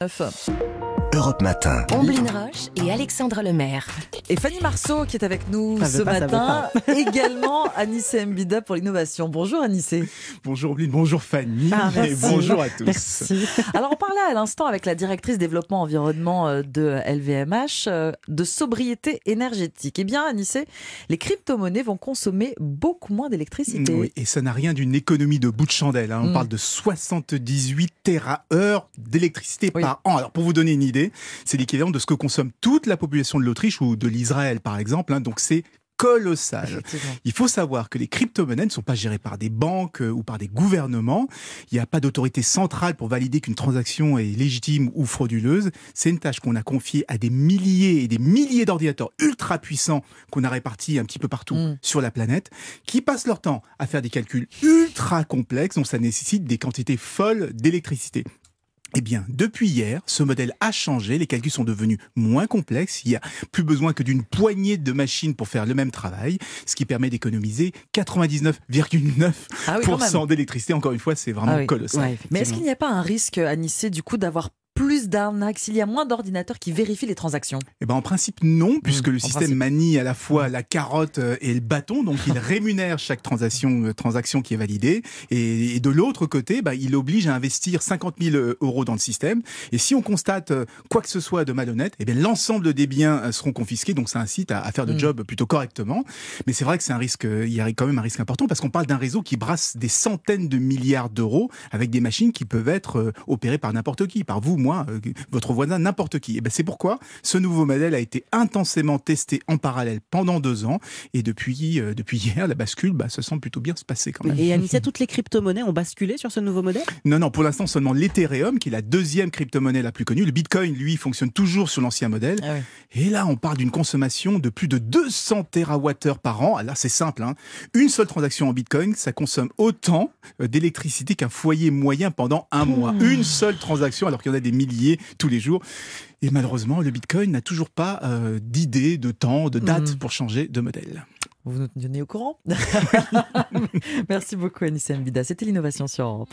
Europe Matin. Omblin Roche et Alexandre Lemaire. Et Fanny Marceau qui est avec nous ce matin. Également Anissé Mbida pour l'innovation. Bonjour Anissé. Bonjour Omblin, bonjour Fanny et bonjour à tous. Merci. Alors on parlait à l'instant avec la directrice développement environnement de LVMH de sobriété énergétique. Eh bien Anissé, les crypto-monnaies vont consommer beaucoup moins d'électricité. Oui, et ça n'a rien d'une économie de bout de chandelle. On parle de 78 téraheures d'électricité par an. Alors pour vous donner une idée, c'est l'équivalent de ce que consomme toute la population de l'Autriche ou de l'Israël par exemple. Donc c'est colossal. Il faut savoir que les crypto-monnaies ne sont pas gérées par des banques ou par des gouvernements. Il n'y a pas d'autorité centrale pour valider qu'une transaction est légitime ou frauduleuse. C'est une tâche qu'on a confiée à des milliers et des milliers d'ordinateurs ultra puissants qu'on a répartis un petit peu partout sur la planète, qui passent leur temps à faire des calculs ultra complexes, dont ça nécessite des quantités folles d'électricité. Eh bien, depuis hier, ce modèle a changé, les calculs sont devenus moins complexes, il n'y a plus besoin que d'une poignée de machines pour faire le même travail, ce qui permet d'économiser 99,9% d'électricité. Encore une fois, c'est vraiment colossal. Ouais, mais est-ce qu'il n'y a pas un risque, Anissé, du coup, d'avoir plus d'arnaques s'il y a moins d'ordinateurs qui vérifient les transactions? Eh ben, en principe, non, puisque le système manie à la fois la carotte et le bâton, donc il rémunère chaque transaction qui est validée, et de l'autre côté, il oblige à investir 50 000 euros dans le système, et si on constate quoi que ce soit de malhonnête, eh bien, l'ensemble des biens seront confisqués, donc ça incite à faire le job plutôt correctement. Mais c'est vrai que c'est un risque, il y a quand même un risque important, parce qu'on parle d'un réseau qui brasse des centaines de milliards d'euros, avec des machines qui peuvent être opérées par n'importe qui, par vous, moi, votre voisin, n'importe qui. Et c'est pourquoi ce nouveau modèle a été intensément testé en parallèle pendant 2 ans. Et depuis hier, la bascule se semble plutôt bien se passer quand même. Et Anissé, toutes les crypto-monnaies ont basculé sur ce nouveau modèle ? Non, pour l'instant seulement l'Ethereum, qui est la deuxième crypto-monnaie la plus connue. Le Bitcoin, lui, fonctionne toujours sur l'ancien modèle. Et là, on parle d'une consommation de plus de 200 TWh par an. Là, c'est simple. Une seule transaction en Bitcoin, ça consomme autant d'électricité qu'un foyer moyen pendant un mois. Une seule transaction, alors qu'il y en a des milliers tous les jours. Et malheureusement, le Bitcoin n'a toujours pas d'idée, de temps, de date pour changer de modèle. Vous nous tenez au courant? Merci beaucoup Anissé Mbida. C'était l'innovation sur Europe.